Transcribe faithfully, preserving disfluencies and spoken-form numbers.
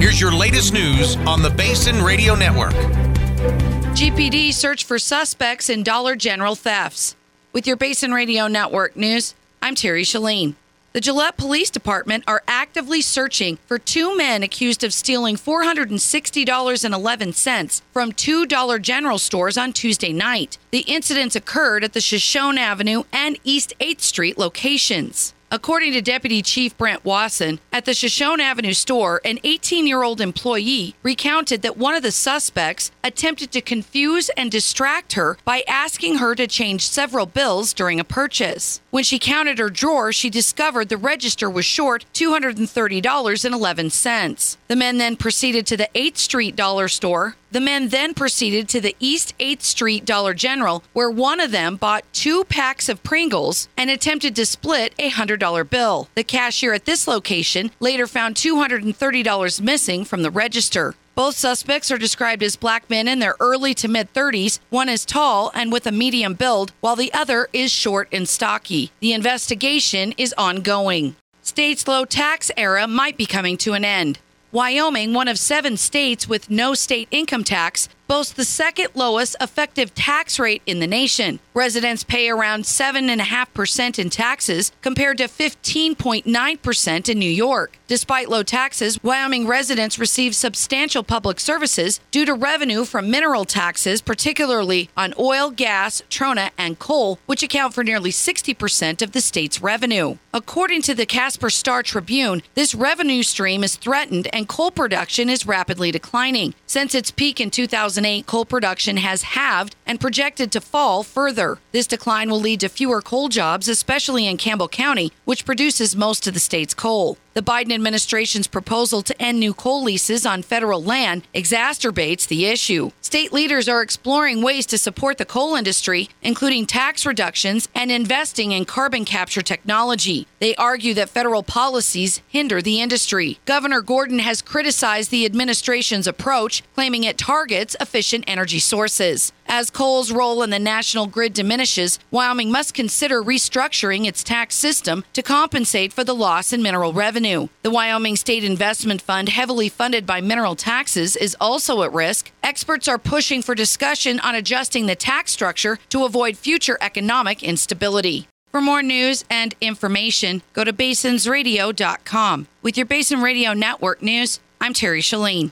Here's your latest news on the Basin Radio Network. G P D search for suspects in Dollar General thefts. With your Basin Radio Network news, I'm Terry Shalene. The Gillette Police Department are actively searching for two men accused of stealing four hundred sixty dollars and eleven cents from two Dollar General stores on Tuesday night. The incidents occurred at the Shoshone Avenue and East eighth Street locations. According to Deputy Chief Brent Wasson, at the Shoshone Avenue store, an eighteen-year-old employee recounted that one of the suspects attempted to confuse and distract her by asking her to change several bills during a purchase. When she counted her drawer, she discovered the register was short two hundred thirty dollars and eleven cents. The men then proceeded to the eighth Street Dollar store. The men then proceeded to the East eighth Street Dollar General, where one of them bought two packs of Pringles and attempted to split a one hundred dollars bill. The cashier at this location later found two hundred thirty dollars missing from the register. Both suspects are described as black men in their early to mid-thirties. One is tall and with a medium build, while the other is short and stocky. The investigation is ongoing. State's low tax era might be coming to an end. Wyoming, one of seven states with no state income tax, boasts the second lowest effective tax rate in the nation. Residents pay around seven point five percent in taxes compared to fifteen point nine percent in New York. Despite low taxes, Wyoming residents receive substantial public services due to revenue from mineral taxes, particularly on oil, gas, trona, and coal, which account for nearly sixty percent of the state's revenue. According to the Casper Star Tribune, this revenue stream is threatened and coal production is rapidly declining. Since its peak in two thousand eight, coal production has halved and projected to fall further. This decline will lead to fewer coal jobs, especially in Campbell County, which produces most of the state's coal. The Biden administration's proposal to end new coal leases on federal land exacerbates the issue. State leaders are exploring ways to support the coal industry, including tax reductions and investing in carbon capture technology. They argue that federal policies hinder the industry. Governor Gordon has criticized the administration's approach, claiming it targets efficient energy sources. As coal's role in the national grid diminishes, Wyoming must consider restructuring its tax system to compensate for the loss in mineral revenue. The Wyoming State Investment Fund, heavily funded by mineral taxes, is also at risk. Experts are pushing for discussion on adjusting the tax structure to avoid future economic instability. For more news and information, go to basins radio dot com. With your Basin Radio Network news, I'm Terry Shalene.